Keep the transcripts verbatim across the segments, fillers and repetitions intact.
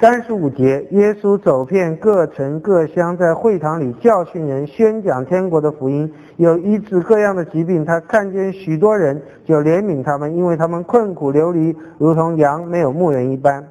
三十五节，耶稣走遍各城各乡，在会堂里教训人，宣讲天国的福音，有医治各样的疾病。他看见许多人，就怜悯他们，因为他们困苦流离，如同羊没有牧人一般。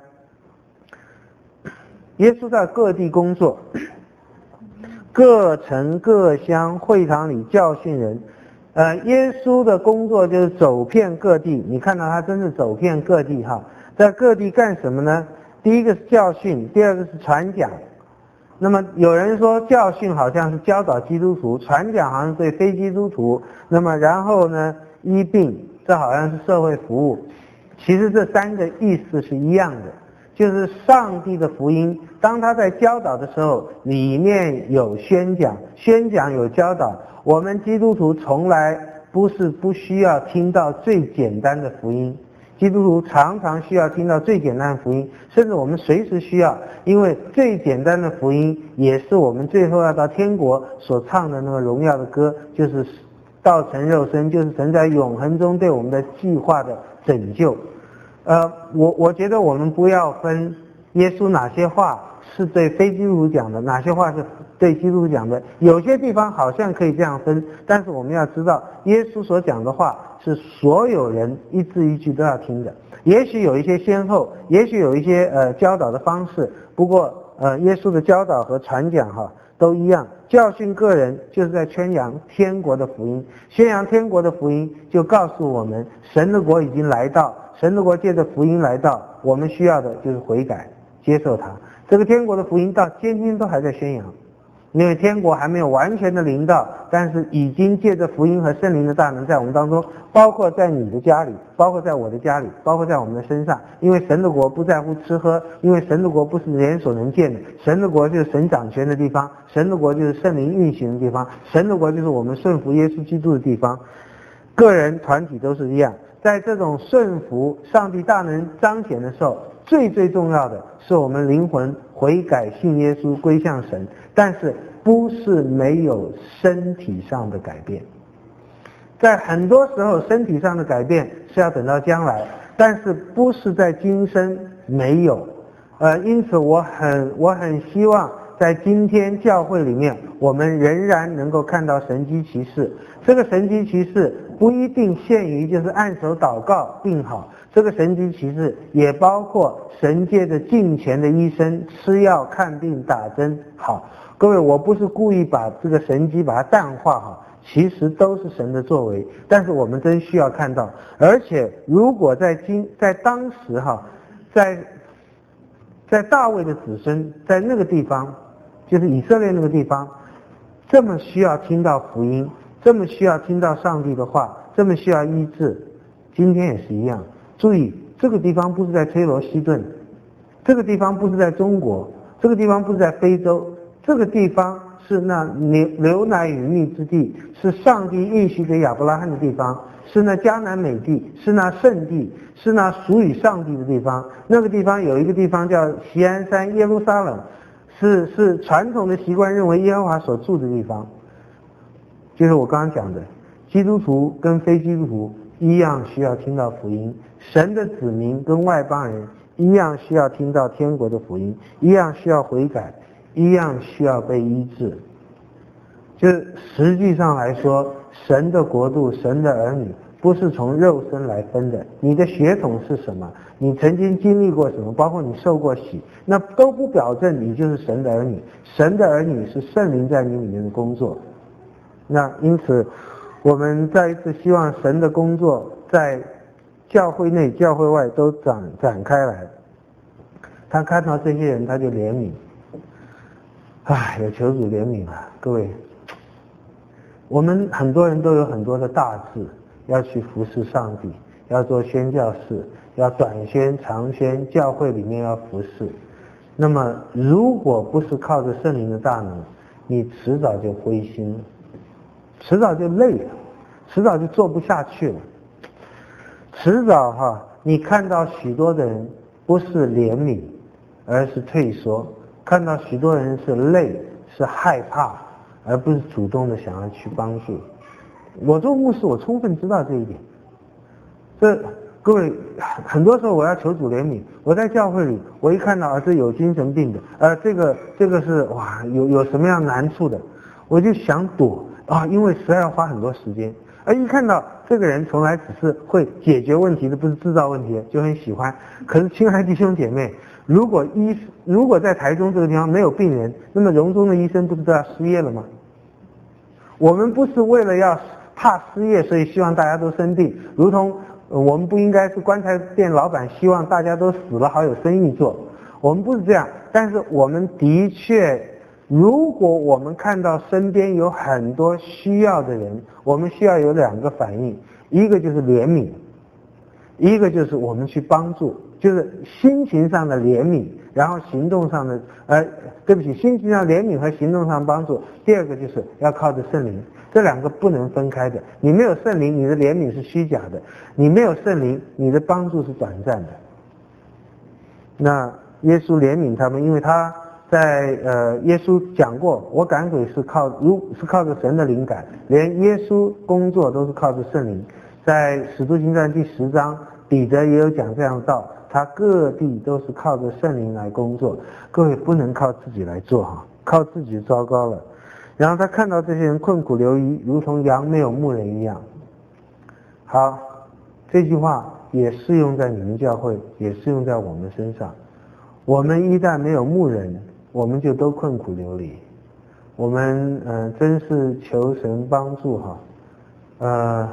耶稣在各地工作，各城各乡会堂里教训人。呃，耶稣的工作就是走遍各地，你看到他真是走遍各地哈，在各地干什么呢？第一个是教训，第二个是传讲。那么有人说教训好像是教导基督徒，传讲好像对非基督徒，那么然后呢医病，这好像是社会服务。其实这三个意思是一样的，就是上帝的福音，当他在教导的时候，里面有宣讲，宣讲有教导。我们基督徒从来不是不需要听到最简单的福音，基督徒常常需要听到最简单的福音，甚至我们随时需要，因为最简单的福音也是我们最后要到天国所唱的那个荣耀的歌，就是道成肉身，就是神在永恒中对我们的计划的拯救。呃，我我觉得我们不要分耶稣哪些话是对非基督徒讲的，哪些话是对基督徒讲的，有些地方好像可以这样分，但是我们要知道耶稣所讲的话是所有人一字一句都要听的。也许有一些先后，也许有一些呃教导的方式，不过呃耶稣的教导和传讲哈都一样，教训个人就是在宣扬天国的福音，宣扬天国的福音就告诉我们神的国已经来到，神的国借着福音来到，我们需要的就是悔改，接受它。这个天国的福音到今天都还在宣扬，因为天国还没有完全的临到，但是已经借着福音和圣灵的大能在我们当中，包括在你的家里，包括在我的家里，包括在我们的身上。因为神的国不在乎吃喝，因为神的国不是人所能见的，神的国就是神掌权的地方，神的国就是圣灵运行的地方，神的国就是我们顺服耶稣基督的地方。个人团体都是一样，在这种顺服上帝大能彰显的时候，最最重要的是我们灵魂悔改信耶稣归向神，但是不是没有身体上的改变。在很多时候身体上的改变是要等到将来，但是不是在今生没有。呃，因此我很我很希望在今天教会里面，我们仍然能够看到神迹奇事。这个神迹奇事不一定限于就是按手祷告病好，这个神迹奇事也包括神界的近前的医生吃药看病打针好。各位，我不是故意把这个神迹把它淡化好，其实都是神的作为，但是我们真需要看到。而且如果在今在当时哈，在在大卫的子孙在那个地方，就是以色列那个地方，这么需要听到福音，这么需要听到上帝的话，这么需要医治，今天也是一样。注意，这个地方不是在推罗西顿，这个地方不是在中国，这个地方不是在非洲，这个地方是那流流奶与蜜之地，是上帝应许给亚伯拉罕的地方，是那迦南美地，是那圣地，是那属于上帝的地方。那个地方有一个地方叫锡安山耶路撒冷，是是传统的习惯认为耶和华所住的地方。就是我刚刚讲的，基督徒跟非基督徒一样需要听到福音，神的子民跟外邦人一样需要听到天国的福音，一样需要悔改，一样需要被医治。就是实际上来说，神的国度，神的儿女不是从肉身来分的，你的血统是什么，你曾经经历过什么，包括你受过洗，那都不表证你就是神的儿女。神的儿女是圣灵在你里面的工作。那因此我们再一次希望神的工作在教会内教会外都展展开来。他看到这些人他就怜悯，唉，有求主怜悯啊。各位，我们很多人都有很多的大志，要去服侍上帝，要做宣教士，要短宣长宣，教会里面要服侍。那么如果不是靠着圣灵的大能，你迟早就灰心了，迟早就累了，迟早就做不下去了。迟早哈，你看到许多的人不是怜悯，而是退缩；看到许多人是累，是害怕，而不是主动的想要去帮助。我做牧师，我充分知道这一点。这各位，很多时候我要求主怜悯，我在教会里，我一看到啊，这有精神病的，呃，这个这个是哇，有有什么样难处的，我就想躲啊，因为实在要花很多时间。而一看到这个人从来只是会解决问题的，不是制造问题的，就很喜欢。可是亲爱的弟兄姐妹，如果医如果在台中这个地方没有病人，那么荣中的医生不是都要失业了吗？我们不是为了要怕失业，所以希望大家都生病，如同我们不应该是棺材店老板希望大家都死了好有生意做，我们不是这样。但是我们的确，如果我们看到身边有很多需要的人，我们需要有两个反应，一个就是怜悯，一个就是我们去帮助，就是心情上的怜悯，然后行动上的呃，对不起，心情上怜悯和行动上帮助。第二个就是要靠着圣灵，这两个不能分开的。你没有圣灵，你的怜悯是虚假的；你没有圣灵，你的帮助是短暂的。那耶稣怜悯他们，因为他在呃，耶稣讲过，我赶鬼是靠如是靠着神的灵感，连耶稣工作都是靠着圣灵。在使徒行传第十章，彼得也有讲这样的道，他各地都是靠着圣灵来工作。各位不能靠自己来做哈，靠自己糟糕了。然后他看到这些人困苦流离，如同羊没有牧人一样。好，这句话也适用在你们教会，也适用在我们身上。我们一旦没有牧人，我们就都困苦流离。我们嗯、呃，真是求神帮助哈。呃，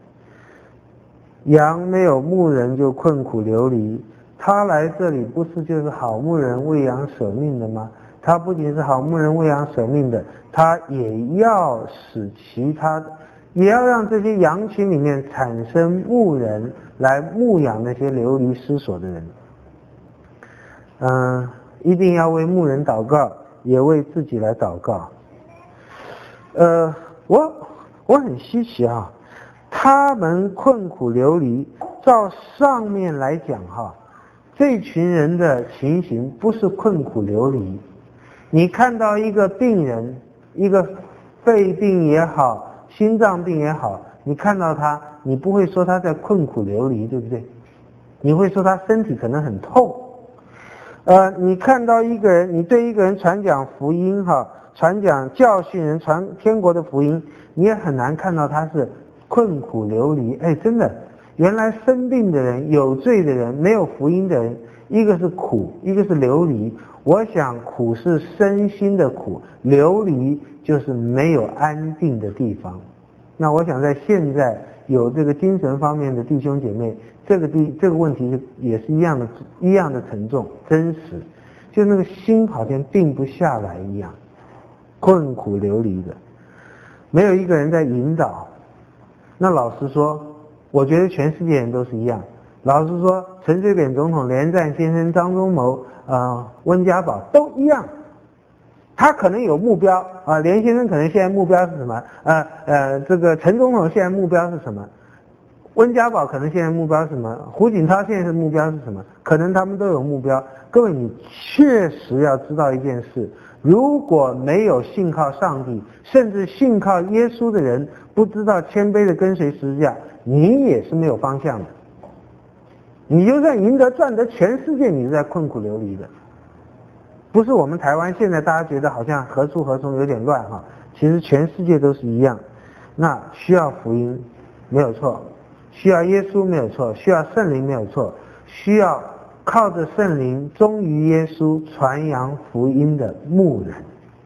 羊没有牧人就困苦流离，他来这里不是就是好牧人为羊舍命的吗？他不仅是好牧人为羊舍命的，他也要使其他，也要让这些羊群里面产生牧人来牧养那些流离失所的人。嗯、呃，一定要为牧人祷告，也为自己来祷告。呃，我我很稀奇啊，他们困苦流离，照上面来讲哈，这群人的情形不是困苦流离。你看到一个病人，一个肺病也好，心脏病也好，你看到他，你不会说他在困苦流离，对不对？你会说他身体可能很痛。呃，你看到一个人，你对一个人传讲福音哈，传讲教训人，传天国的福音，你也很难看到他是困苦流离。哎，真的，原来生病的人、有罪的人、没有福音的人，一个是苦，一个是流离。我想苦是身心的苦，流离就是没有安定的地方。那我想在现在有这个精神方面的弟兄姐妹，这个地这个问题也是一样的一样的沉重真实，就那个心好像定不下来一样，困苦流离的，没有一个人在引导。那老实说，我觉得全世界人都是一样。老实说，陈水扁总统、连战先生、张忠谋、呃、温家宝都一样。他可能有目标啊、呃，连先生可能现在目标是什么？呃呃，这个陈总统现在目标是什么？温家宝可能现在目标是什么？胡锦涛现在的目标是什么？可能他们都有目标。各位，你确实要知道一件事：如果没有信靠上帝，甚至信靠耶稣的人，不知道谦卑的跟随十字架，你也是没有方向的。你就算赢得赚得全世界，你是在困苦流离的。不是我们台湾现在大家觉得好像何处何从有点乱哈，其实全世界都是一样。那需要福音没有错，需要耶稣没有错，需要圣灵没有错，需要靠着圣灵忠于耶稣传扬福音的牧人。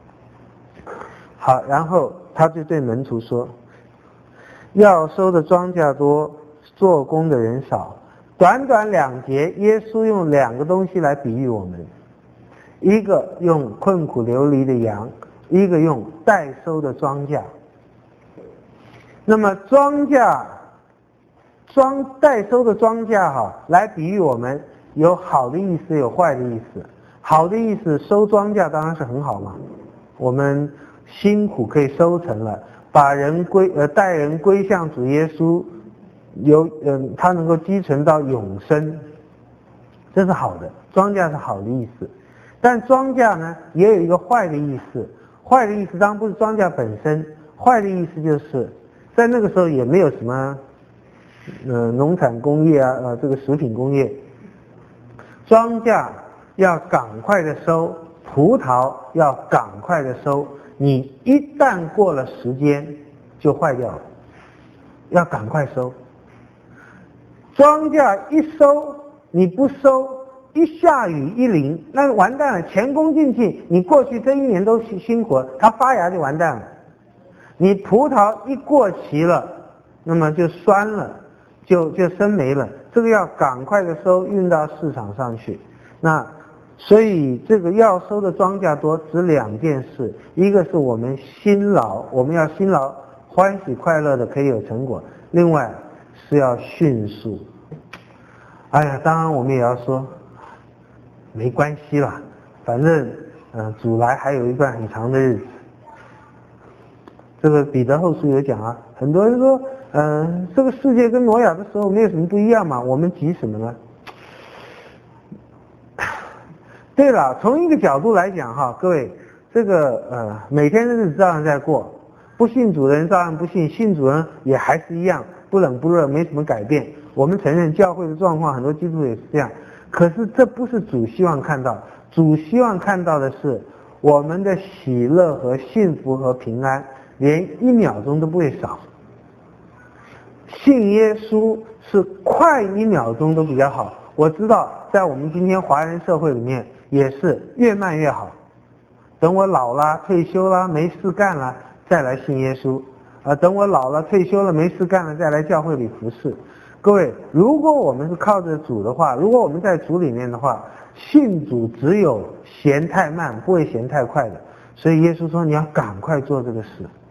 好，然后他就对门徒说，要收的庄稼多，做工的人少。短短两节，耶稣用两个东西来比喻我们，一个用困苦流离的羊，一个用待收的庄稼。那么庄稼庄待收的庄稼哈，来比喻我们有好的意思，有坏的意思。好的意思，收庄稼当然是很好嘛，我们辛苦可以收成了，把人归呃带人归向主耶稣，有嗯、呃，他能够积存到永生，这是好的，庄稼是好的意思。但庄稼呢，也有一个坏的意思。坏的意思当然不是庄稼本身，坏的意思就是在那个时候也没有什么呃农产工业啊，呃这个食品工业，庄稼要赶快的收，葡萄要赶快的收，你一旦过了时间就坏掉了，要赶快收。庄稼一收你不收，一下雨一淋，那完蛋了，前功尽弃，你过去这一年都辛苦了，它发芽就完蛋了。你葡萄一过期了，那么就酸了，就就生霉了，这个要赶快的收，运到市场上去。那所以这个要收的庄稼多，指两件事，一个是我们辛劳，我们要辛劳欢喜快乐的可以有成果，另外是要迅速。哎呀，当然我们也要说没关系啦，反正呃主来还有一段很长的日子。这个彼得后书有讲啊，很多人说嗯、呃，这个世界跟挪亚的时候没有什么不一样嘛，我们急什么呢？对了，从一个角度来讲哈，各位，这个呃每天的日子照样在过，不信主的人照样不信，信主人也还是一样，不冷不热，没什么改变。我们承认教会的状况，很多基督徒也是这样，可是这不是主希望看到，主希望看到的是我们的喜乐和幸福和平安，连一秒钟都不会少。信耶稣是快一秒钟都比较好，我知道在我们今天华人社会里面也是越慢越好，等我老了退休了没事干了再来信耶稣啊，等我老了退休了没事干了再来教会里服侍。各位，如果我们是靠着主的话，如果我们在主里面的话，信主只有嫌太慢不会嫌太快的，所以耶稣说你要赶快做这个事。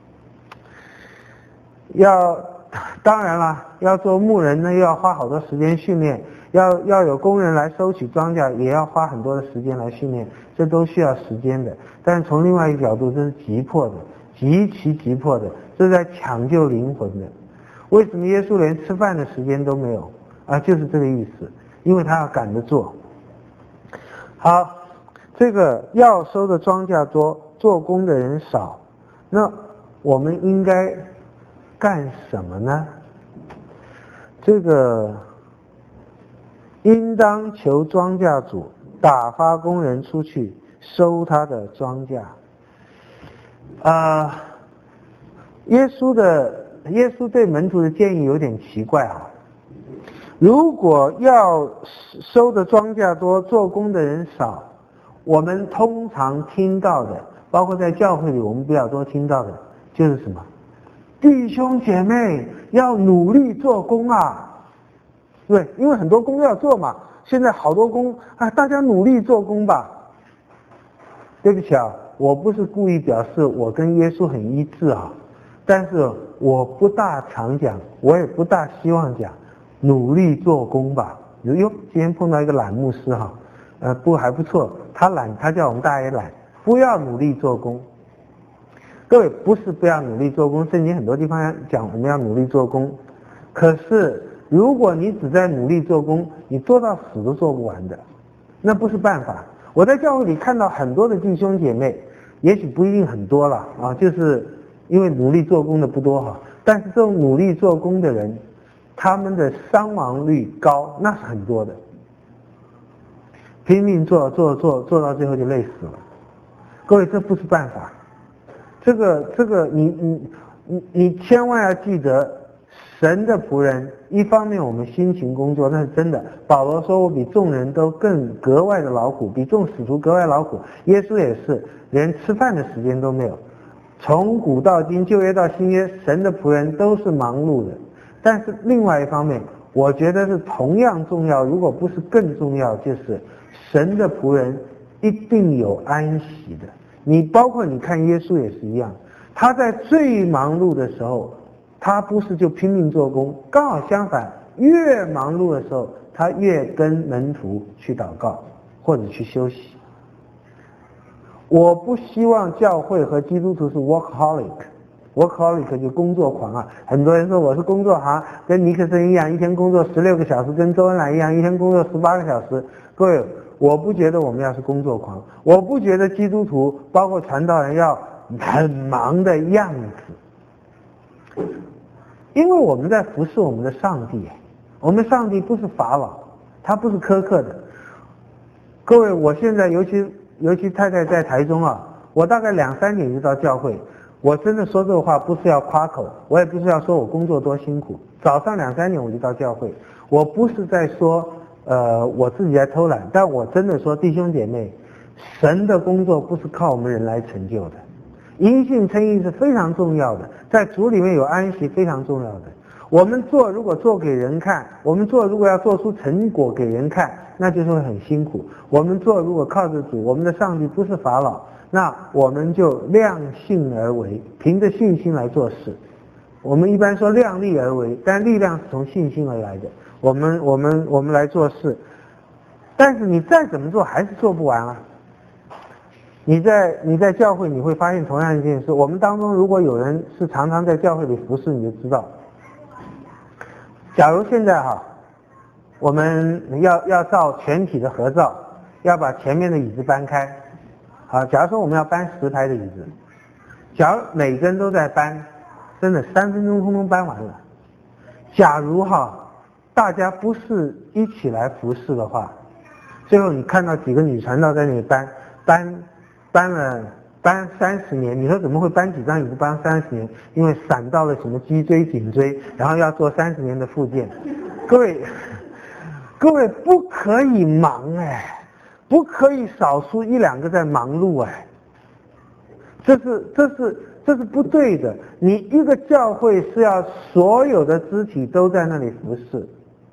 要当然了，要做牧人呢又要花好多时间训练，要要有工人来收取庄稼也要花很多的时间来训练，这都需要时间的。但是从另外一个角度，这是急迫的，极其急迫的，这是在抢救灵魂的。为什么耶稣连吃饭的时间都没有啊？就是这个意思，因为他要赶着做。好，这个要收的庄稼多，做工的人少，那我们应该干什么呢？这个应当求庄稼主打发工人出去收他的庄稼。啊，耶稣的耶稣对门徒的建议有点奇怪啊。如果要收的庄稼多，做工的人少，我们通常听到的，包括在教会里我们比较多听到的，就是什么？弟兄姐妹要努力做工啊，对，因为很多工要做嘛，现在好多工啊，大家努力做工吧。对不起啊，我不是故意表示我跟耶稣很一致啊，但是我不大常讲，我也不大希望讲努力做工吧。哟，今天碰到一个懒牧师哈，呃，不还不错，他懒，他叫我们大家也懒，不要努力做工。各位，不是不要努力做工，圣经很多地方讲我们要努力做工，可是如果你只在努力做工，你做到死都做不完的，那不是办法。我在教会里看到很多的弟兄姐妹，也许不一定很多了啊，就是因为努力做工的不多哈，但是这种努力做工的人，他们的伤亡率高，那是很多的。拼命做做做做到最后就累死了。各位，这不是办法。这个这个你你你你千万要记得，神的仆人一方面我们辛勤工作，那是真的。保罗说我比众人都更格外的劳苦，比众使徒格外劳苦。耶稣也是连吃饭的时间都没有。从古到今，旧约到新约，神的仆人都是忙碌的。但是另外一方面，我觉得是同样重要，如果不是更重要，就是神的仆人一定有安息的。你包括你看耶稣也是一样，他在最忙碌的时候，他不是就拼命做工，刚好相反，越忙碌的时候，他越跟门徒去祷告或者去休息。我不希望教会和基督徒是 workaholic，workaholic 就工作狂啊。很多人说我是工作狂，跟尼克森一样，一天工作十六个小时，跟周恩来一样，一天工作十八个小时。各位，我不觉得我们要是工作狂，我不觉得基督徒包括传道人要很忙的样子。 因为我们在服侍我们的上帝，我们上帝不是法老，他不是苛刻的。各位，我现在尤其尤其太太在台中啊，我大概两三点就到教会。我真的说这个话不是要夸口，我也不是要说我工作多辛苦，早上两三点我就到教会。我不是在说呃我自己在偷懒，但我真的说弟兄姐妹，神的工作不是靠我们人来成就的。因信称义是非常重要的，在主里面有安息非常重要的。我们做如果做给人看，我们做如果要做出成果给人看，那就是会很辛苦。我们做如果靠着主，我们的上帝不是法老，那我们就量性而为，凭着信心来做事。我们一般说量力而为，但力量是从信心而来的。我们我们我们来做事，但是你再怎么做还是做不完啊。你在你在教会你会发现同样一件事，我们当中如果有人是常常在教会里服侍，你就知道。假如现在哈，我们要要照全体的合照，要把前面的椅子搬开。好，假如说我们要搬十排的椅子，假如每个人都在搬，真的三分钟通通搬完了。假如哈，大家不是一起来服侍的话，最后你看到几个女传道在那里搬搬搬了搬三十年，你说怎么会搬几张椅子搬三十年？因为闪到了什么脊椎、颈椎，然后要做三十年的复健。各位，各位不可以忙哎，不可以少数一两个在忙碌哎，这是这是这是不对的。你一个教会是要所有的肢体都在那里服侍，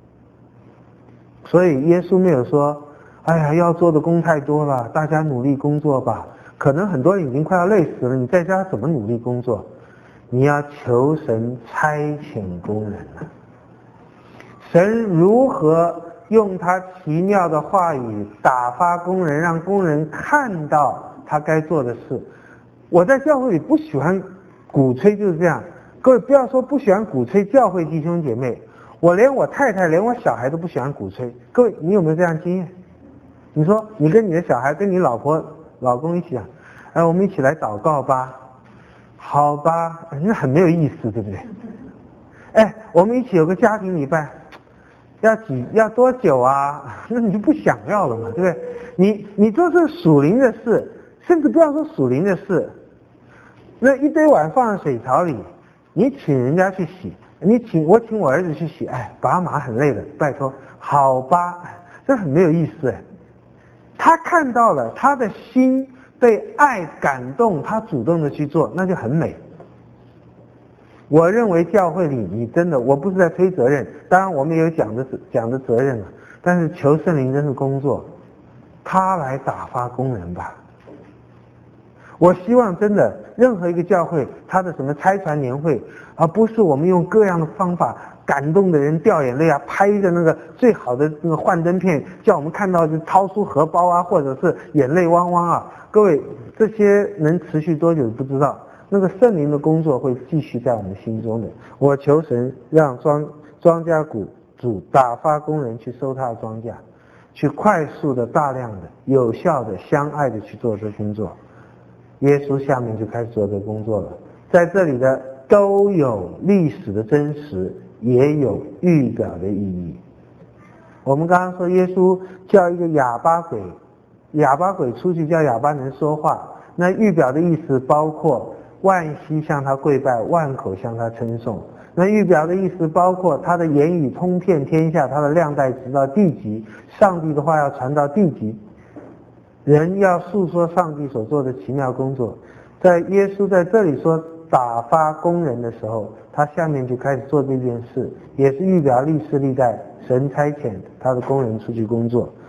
所以耶稣没有说，哎呀，要做的工太多了，大家努力工作吧。可能很多人已经快要累死了，你在家怎么努力工作？你要求神差遣工人啊！神如何用他奇妙的话语打发工人，让工人看到他该做的事。我在教会里不喜欢鼓吹，就是这样。各位不要说不喜欢鼓吹教会弟兄姐妹，我连我太太连我小孩都不喜欢鼓吹。各位你有没有这样经验？你说你跟你的小孩跟你老婆老公一起讲，哎，我们一起来祷告吧，好吧，那很没有意思，对不对？哎，我们一起有个家庭礼拜，要几要多久啊？那你就不想要了嘛，对不对？你你做这属灵的事，甚至不要说属灵的事，那一堆碗放在水槽里，你请人家去洗，你请我请我儿子去洗，哎，拔马很累的，拜托，好吧，这很没有意思哎。他看到了，他的心被爱感动，他主动的去做，那就很美。我认为教会里你真的，我不是在推责任，当然我们也有讲的讲的责任了，但是求圣灵真是工作，他来打发工人吧。我希望真的任何一个教会，他的什么差传年会，而不是我们用各样的方法感动的人掉眼泪啊，拍着那个最好的那个幻灯片，叫我们看到就掏出荷包啊，或者是眼泪汪汪啊。各位，这些能持续多久不知道，那个圣灵的工作会继续在我们心中的。我求神让庄庄稼主主打发工人去收他的庄稼，去快速的、大量的、有效的、相爱的去做这工作。耶稣下面就开始做这工作了，在这里的都有历史的真实，也有预表的意义。我们刚刚说耶稣叫一个哑巴鬼，哑巴鬼出去叫哑巴能说话，那预表的意思包括万膝向他跪拜，万口向他称颂。那预表的意思包括他的言语通遍天下，他的量带直到地极，上帝的话要传到地极，人要诉说上帝所做的奇妙工作。在耶稣在这里说打发工人的时候，他下面就开始做这件事，也是预表历世历代神差遣他的工人出去工作。